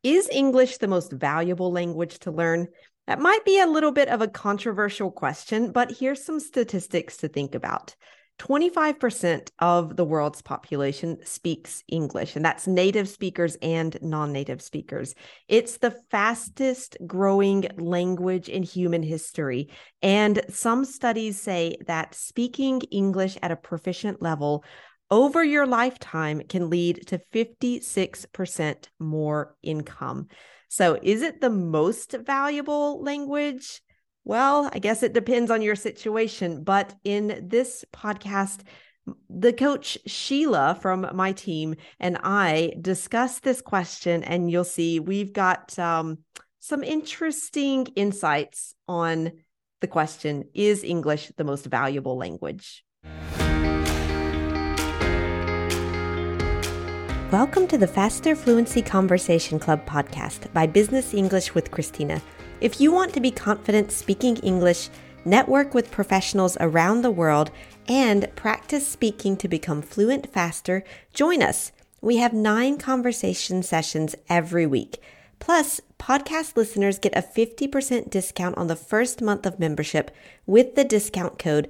Is English the most valuable language to learn? That might be a little bit of a controversial question, but here's some statistics to think about. 25% of the world's population speaks English, and that's native speakers and non-native speakers. It's the fastest growing language in human history. And some studies say that speaking English at a proficient level over your lifetime can lead to 56% more income. So, is it the most valuable language? Well, I guess it depends on your situation. But in this podcast, the coach Sheila from my team and I discuss this question, and you'll see we've got some interesting insights on the question: is English the most valuable language? Welcome to the Faster Fluency Conversation Club podcast by Business English with Christina. If you want to be confident speaking English, network with professionals around the world, and practice speaking to become fluent faster, join us. We have 9 conversation sessions every week. Plus, podcast listeners get a 50% discount on the first month of membership with the discount code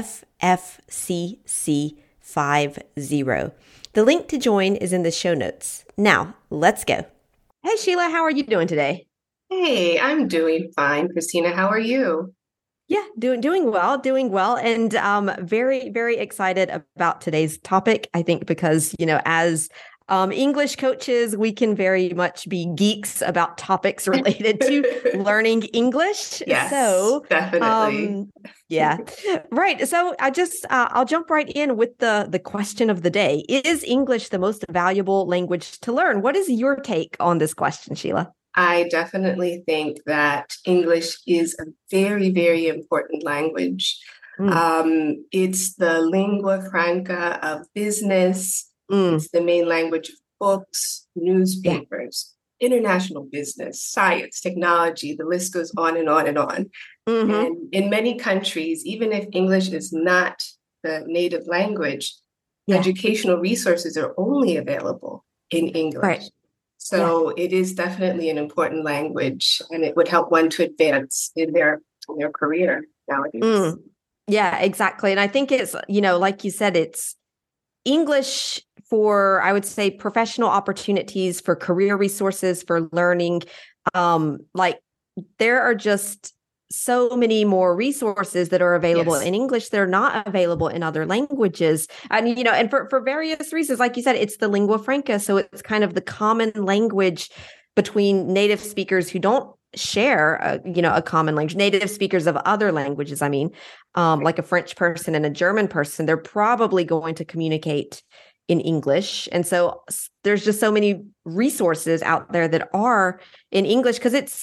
FFCC50. The link to join is in the show notes. Now, let's go. Hey, Sheila, how are you doing today? Hey, I'm doing fine, Christina. How are you? Yeah, doing well, and very, very excited about today's topic. I think because, as English coaches, we can very much be geeks about topics related to learning English. Yes, so definitely. Yeah, right. So I'll jump right in with the question of the day. Is English the most valuable language to learn? What is your take on this question, Sheila? I definitely think that English is a very, very important language. Mm. It's the lingua franca of business. Mm. It's the main language of books, newspapers, international business, science, technology. The list goes on and on and on. Mm-hmm. And in many countries, even if English is not the native language, educational resources are only available in English. Right. So it is definitely an important language, and it would help one to advance in their career nowadays. Yeah, exactly. And I think it's, like you said, it's English for, I would say, professional opportunities, for career resources, for learning. There are just so many more resources that are available in English that are not available in other languages. And, and for various reasons, like you said, it's the lingua franca. So it's kind of the common language between native speakers who don't share a common language, native speakers of other languages. I mean, like a French person and a German person, they're probably going to communicate in English. And so there's just so many resources out there that are in English because it's,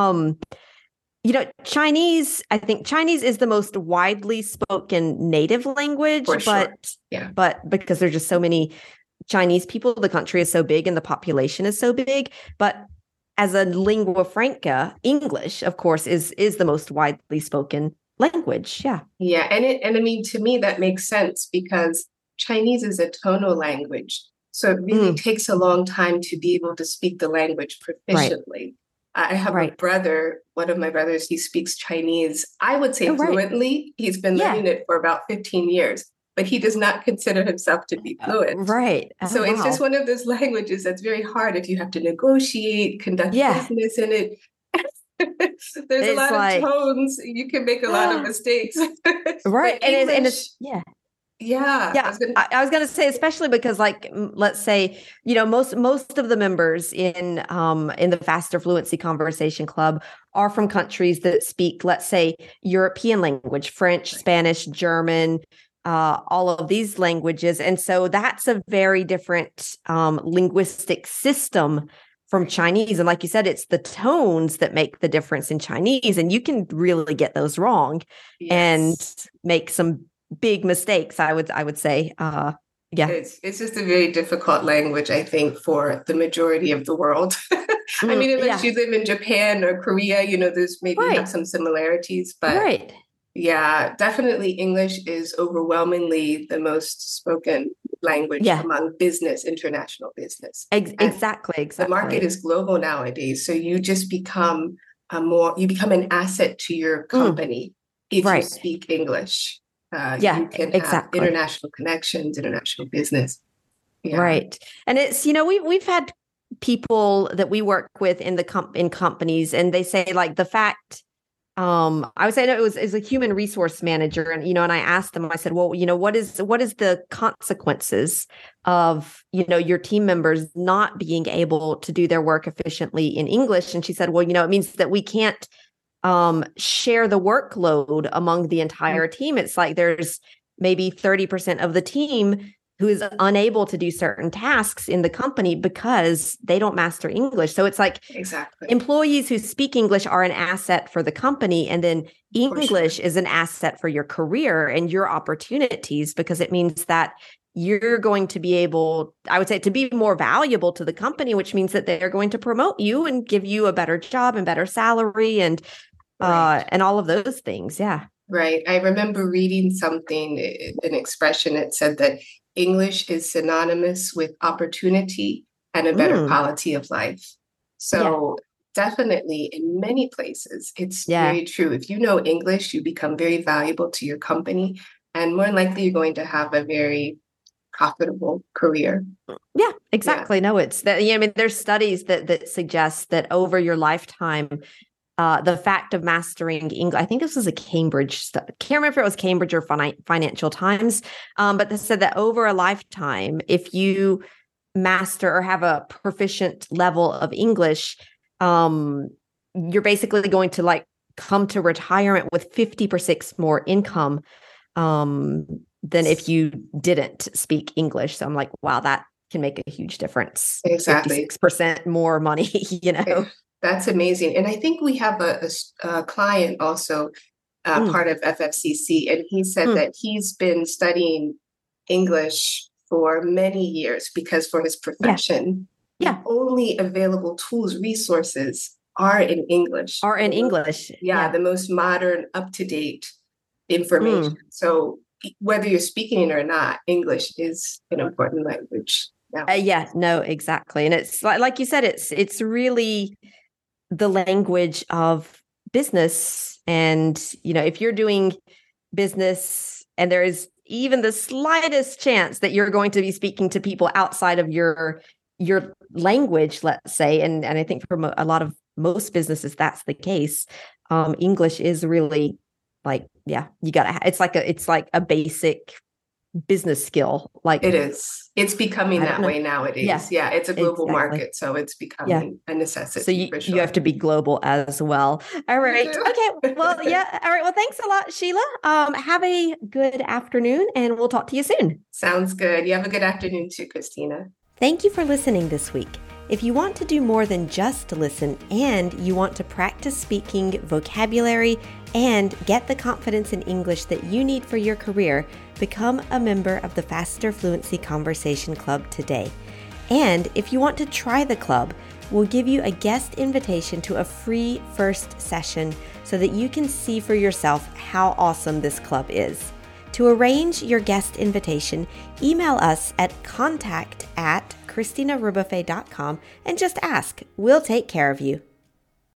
Chinese, I think Chinese is the most widely spoken native language, but because there's just so many Chinese people, the country is so big and the population is so big. But as a lingua franca, English, of course, is the most widely spoken language. Yeah. Yeah. And I mean, to me, that makes sense because Chinese is a tonal language. So it really takes a long time to be able to speak the language proficiently. Right. I have a brother, one of my brothers, he speaks Chinese, I would say fluently. He's been learning it for about 15 years, but he does not consider himself to be fluent. Right. So it's just one of those languages that's very hard if you have to negotiate, conduct business in it. There's a lot of tones. You can make a lot of mistakes. Right. And it's Yeah. I was going to say, especially because, let's say, most of the members in the Faster Fluency Conversation Club are from countries that speak, let's say, European language, French, Spanish, German, all of these languages. And so that's a very different linguistic system from Chinese. And like you said, it's the tones that make the difference in Chinese. And you can really get those wrong and make some big mistakes, I would say. It's just a very difficult language, I think, for the majority of the world. I mean, unless you live in Japan or Korea, there's maybe have some similarities, but yeah, definitely English is overwhelmingly the most spoken language among business, international business. Exactly. The market is global nowadays. So you just become you become an asset to your company if you speak English. You can have international connections, international business. Yeah. Right. And it's, we've had people that we work with in companies, and they say like the fact, I would say no, it was as a human resource manager. And, and I asked them, I said, well, what is the consequences of, your team members not being able to do their work efficiently in English? And she said, well, it means that we can't share the workload among the entire team. It's like there's maybe 30% of the team who is unable to do certain tasks in the company because they don't master English. So it's like employees who speak English are an asset for the company. And then English is an asset for your career and your opportunities, because it means that you're going to be able, I would say, to be more valuable to the company, which means that they're going to promote you and give you a better job and better salary and all of those things. Yeah. Right. I remember reading something, an expression, it said that English is synonymous with opportunity and a better quality of life. So definitely in many places, it's very true. If you know English, you become very valuable to your company, and more likely you're going to have a very profitable career. Yeah, exactly. Yeah. No, it's that. I mean, there's studies that suggest that over your lifetime, the fact of mastering English, I think this was a Cambridge study. Can't remember if it was Cambridge or Financial Times, but they said that over a lifetime, if you master or have a proficient level of English, you're basically going to like come to retirement with 50% more income than if you didn't speak English. So I'm like, wow, that can make a huge difference. Exactly. 56% more money, That's amazing. And I think we have a client also, part of FFCC, and he said that he's been studying English for many years because for his profession, the only available tools, resources are in English. Yeah. The most modern, up-to-date information. So whether you're speaking it or not, English is an important language. No, exactly. And it's like you said, it's really the language of business. And, if you're doing business and there is even the slightest chance that you're going to be speaking to people outside of your language, let's say, and I think for a lot of most businesses, that's the case. English is really like, you gotta, it's like a basic business skill. Like it is. It's becoming that way nowadays. Yeah, it's a global market, so it's becoming a necessity. So you have to be global as well. All right. Okay. Well, all right. Well, thanks a lot, Sheila. Have a good afternoon, and we'll talk to you soon. Sounds good. You have a good afternoon too, Christina. Thank you for listening this week. If you want to do more than just listen and you want to practice speaking vocabulary and get the confidence in English that you need for your career, become a member of the Faster Fluency Conversation Club today. And if you want to try the club, we'll give you a guest invitation to a free first session so that you can see for yourself how awesome this club is. To arrange your guest invitation, email us at contact@ChristinaRebuffet.com and just ask. We'll take care of you.